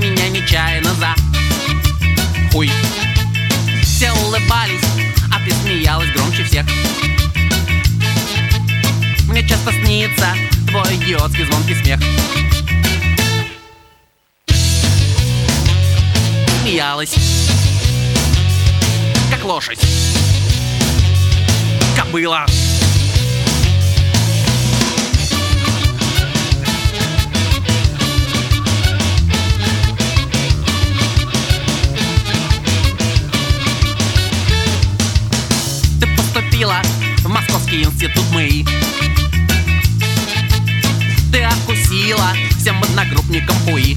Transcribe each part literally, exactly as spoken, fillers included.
меня нечаянно за хуй. Все улыбались, а ты смеялась громче всех. Мне часто снится твой идиотский звонкий смех. Смеялась, как лошадь, кобыла. Ты поступила в Московский институт МЭИ. Ты откусила всем одногруппникам хуи.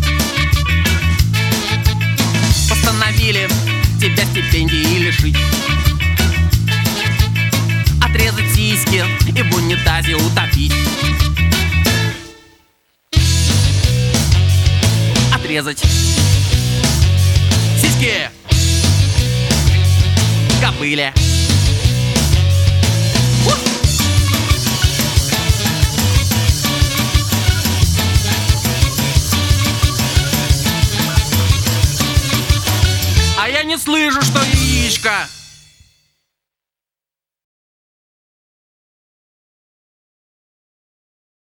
Постановили тебя стипендии лишить, отрезать сиськи и в унитазе утопить. Отрезать сиськи кобыле. А я не слышу, что яичко